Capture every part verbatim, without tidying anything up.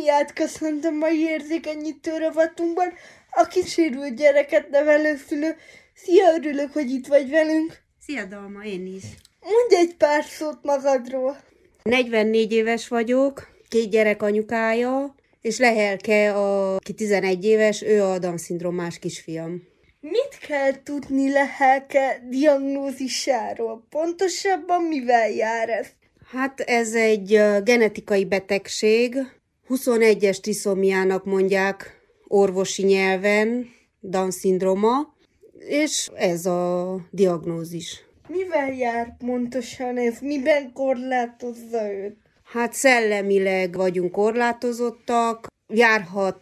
Dániát köszöntöm mai érzékenyítő rovatunkban, a kísérült gyereket nevelő szülő. Szia, örülök, hogy itt vagy velünk. Szia, Dalma, én is. Mondj egy pár szót magadról. negyvennégy éves vagyok, két gyerek anyukája, és Lehelke, aki tizenegy éves, ő a Down-szindrómás kisfiam. Mit kell tudni Lehelke diagnózisáról? Pontosabban mivel jár ez? Hát ez egy genetikai betegség, huszonegyes triszomiának mondják orvosi nyelven, Down-szindróma, és ez a diagnózis. Mivel jár pontosan ez? Miben korlátozza őt? Hát szellemileg vagyunk korlátozottak, járhat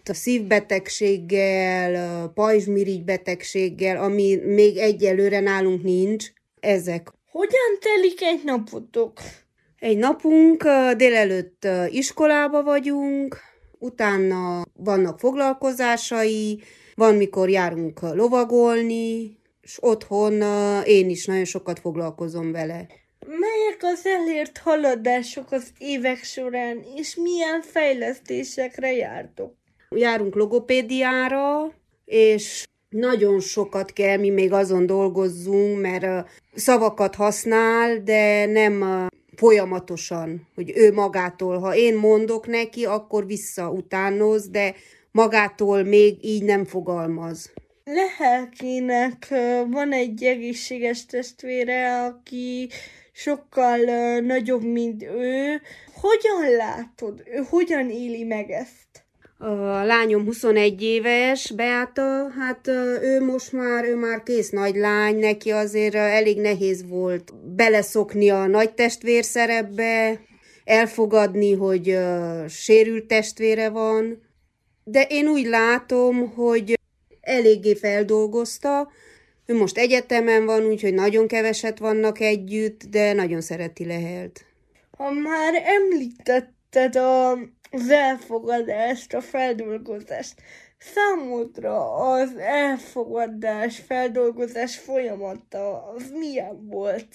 szívbetegséggel, pajzsmirigybetegséggel, ami még egyelőre nálunk nincs, ezek. Hogyan telik egy napotok? Egy napunk, délelőtt iskolába vagyunk, utána vannak foglalkozásai, van, mikor járunk lovagolni, és otthon én is nagyon sokat foglalkozom vele. Melyek az elért haladások az évek során, és milyen fejlesztésekre jártok? Járunk logopédiára, és nagyon sokat kell, mi még azon dolgozzunk, mert szavakat használ, de nem folyamatosan, hogy ő magától, ha én mondok neki, akkor vissza utánoz, de magától még így nem fogalmaz. Lehelkének van egy egészséges testvére, aki sokkal nagyobb, mint ő. Hogyan látod? Ő hogyan éli meg ezt? A lányom huszonegy éves, Beáta, hát ő most már, ő már kész nagy lány, neki azért elég nehéz volt beleszokni a nagy testvér szerepbe, elfogadni, hogy uh, sérült testvére van, de én úgy látom, hogy eléggé feldolgozta, ő most egyetemen van, úgyhogy nagyon keveset vannak együtt, de nagyon szereti Lehelt. Ha már említetted a, az elfogadást, a feldolgozást, számodra az elfogadás, feldolgozás folyamata, az milyen volt?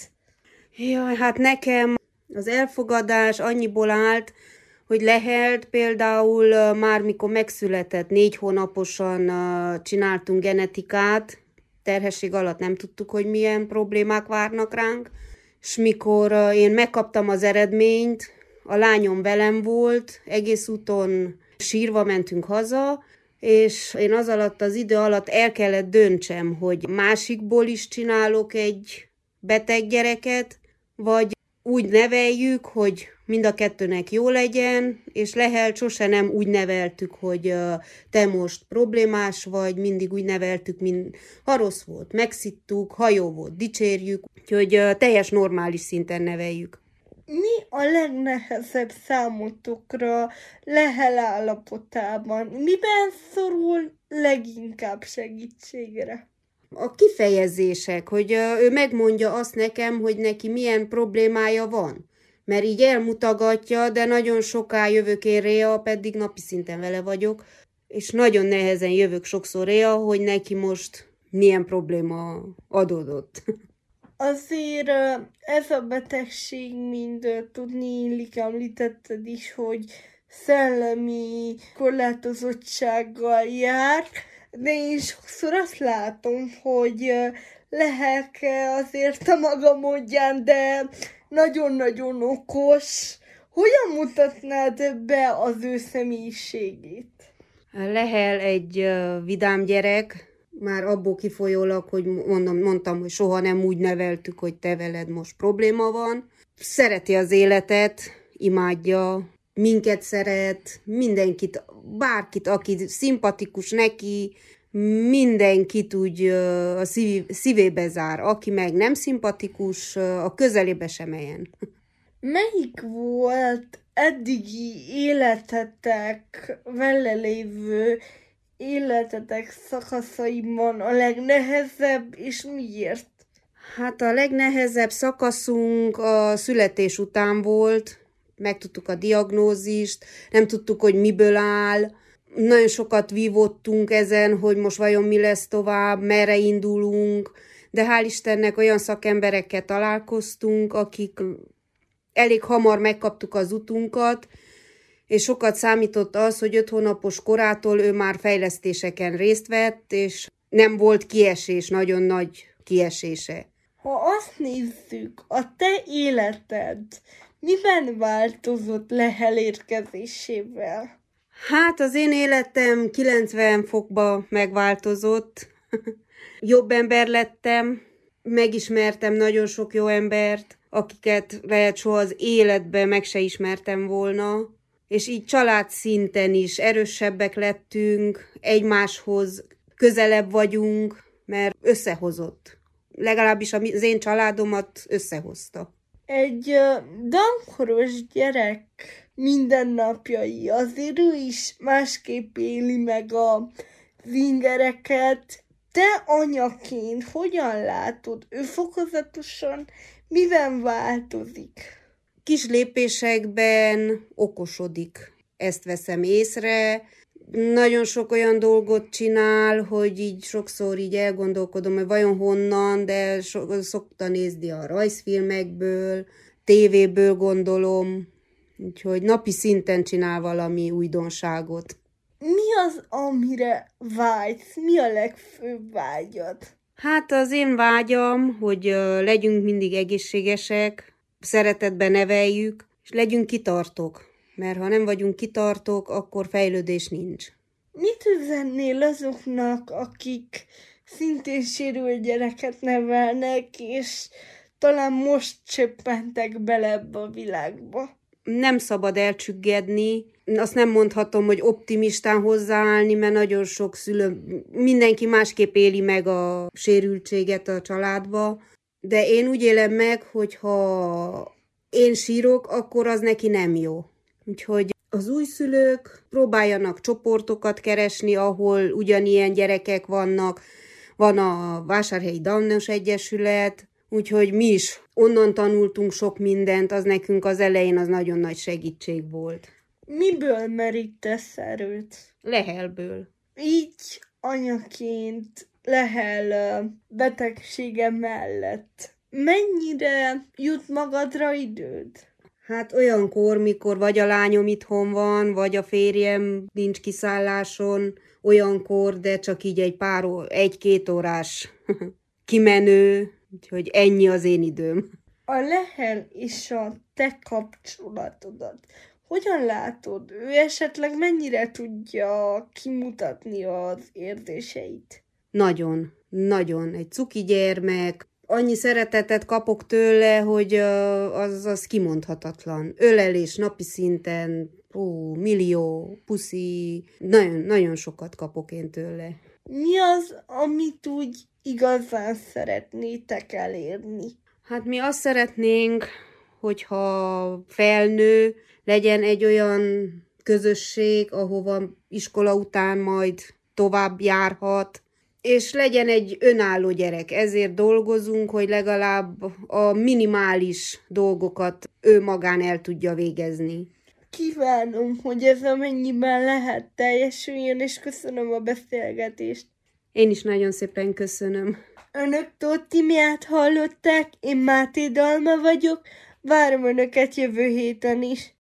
Jaj, hát nekem az elfogadás annyiból állt, hogy Lehelt például már mikor megszületett, négy hónaposan csináltunk genetikát, terhesség alatt nem tudtuk, hogy milyen problémák várnak ránk, és mikor én megkaptam az eredményt, a lányom velem volt, egész úton sírva mentünk haza, és én az alatt az idő alatt el kellett döntsem, hogy másikból is csinálok egy beteg gyereket, vagy úgy neveljük, hogy mind a kettőnek jó legyen, és Lehelt sose nem úgy neveltük, hogy uh, te most problémás vagy, mindig úgy neveltük, mint ha rossz volt, megszittuk, ha jó volt, dicsérjük, úgyhogy uh, teljes normális szinten neveljük. Mi a legnehezebb számotokra Lehel állapotában? Miben szorul leginkább segítségre? A kifejezések, hogy uh, ő megmondja azt nekem, hogy neki milyen problémája van. Mert így elmutogatja, de nagyon soká jövök én Réa, pedig napi szinten vele vagyok, és nagyon nehezen jövök sokszor Réa, hogy neki most milyen probléma adódott. Azért ez a betegség mind tudni illik, említetted is, hogy szellemi korlátozottsággal jár, de én sokszor azt látom, hogy Lehelke azért a maga módján, de nagyon-nagyon okos. Hogyan mutatnád be az ő személyiségét? Lehel egy uh, vidám gyerek, már abból kifolyólag, hogy mondom, mondtam, hogy soha nem úgy neveltük, hogy te veled most probléma van. Szereti az életet, imádja, minket szeret, mindenkit, bárkit, aki szimpatikus neki, mindenkit úgy uh, a szív, szívébe zár, aki meg nem szimpatikus, uh, a közelébe sem eljen. Melyik volt eddigi életetek, vele lévő életetek szakaszaiban a legnehezebb, és miért? Hát a legnehezebb szakaszunk a születés után volt, megtudtuk a diagnózist, nem tudtuk, hogy miből áll, nagyon sokat vívottunk ezen, hogy most vajon mi lesz tovább, merre indulunk, de hál' Istennek olyan szakemberekkel találkoztunk, akik elég hamar megkaptuk az utunkat, és sokat számított az, hogy öt hónapos korától ő már fejlesztéseken részt vett, és nem volt kiesés, nagyon nagy kiesése. Ha azt nézzük, a te életed miben változott Lehel érkezésével? Hát az én életem kilencven fokba megváltozott. Jobb ember lettem, megismertem nagyon sok jó embert, akiket lehet soha az életben meg se ismertem volna, és így család szinten is erősebbek lettünk, egymáshoz közelebb vagyunk, mert összehozott. Legalábbis az én családomat összehozta. Egy uh, dankoros gyerek mindennapjai, azért ő is másképp éli meg a zingereket. Te anyaként hogyan látod? Ő fokozatosan miben változik? Kis lépésekben okosodik. Ezt veszem észre. Nagyon sok olyan dolgot csinál, hogy így sokszor így elgondolkodom, hogy vajon honnan, de so- szokta nézni a rajzfilmekből, tévéből gondolom, úgyhogy napi szinten csinál valami újdonságot. Mi az, amire vágysz? Mi a legfőbb vágyad? Hát az én vágyam, hogy legyünk mindig egészségesek, szeretetben neveljük, és legyünk kitartók. Mert ha nem vagyunk kitartók, akkor fejlődés nincs. Mit üzennél azoknak, akik szintén sérült gyereket nevelnek, és talán most csöppentek bele ebbe a világba? Nem szabad elcsüggedni. Azt nem mondhatom, hogy optimistán hozzáállni, mert nagyon sok szülő, mindenki másképp éli meg a sérültséget a családba. De én úgy élem meg, hogy ha én sírok, akkor az neki nem jó. Úgyhogy az újszülők próbáljanak csoportokat keresni, ahol ugyanilyen gyerekek vannak. Van a Vásárhelyi Downos Egyesület, úgyhogy mi is onnan tanultunk sok mindent, az nekünk az elején az nagyon nagy segítség volt. Miből merítesz erőt? Lehelből. Így anyaként Lehel betegsége mellett mennyire jut magadra időd? Hát olyankor, mikor vagy a lányom itthon van, vagy a férjem nincs kiszálláson, olyankor, de csak így egy pár, egy-két órás kimenő, úgyhogy ennyi az én időm. A Lehel és a te kapcsolatodat hogyan látod? Ő esetleg mennyire tudja kimutatni az érzéseit? Nagyon, nagyon. Egy cuki gyermek. Annyi szeretetet kapok tőle, hogy az, az kimondhatatlan. Ölelés napi szinten, ó, millió, puszi, nagyon, nagyon sokat kapok én tőle. Mi az, amit úgy igazán szeretnétek elérni? Hát mi azt szeretnénk, hogyha felnő, legyen egy olyan közösség, ahova iskola után majd tovább járhat, és legyen egy önálló gyerek. Ezért dolgozunk, hogy legalább a minimális dolgokat ő magán el tudja végezni. Kívánom, hogy ez amennyiben lehet teljesüljön, és köszönöm a beszélgetést. Én is nagyon szépen köszönöm. Önök Tóth Tímiát hallották, én Máté Dalma vagyok, várom Önöket jövő héten is.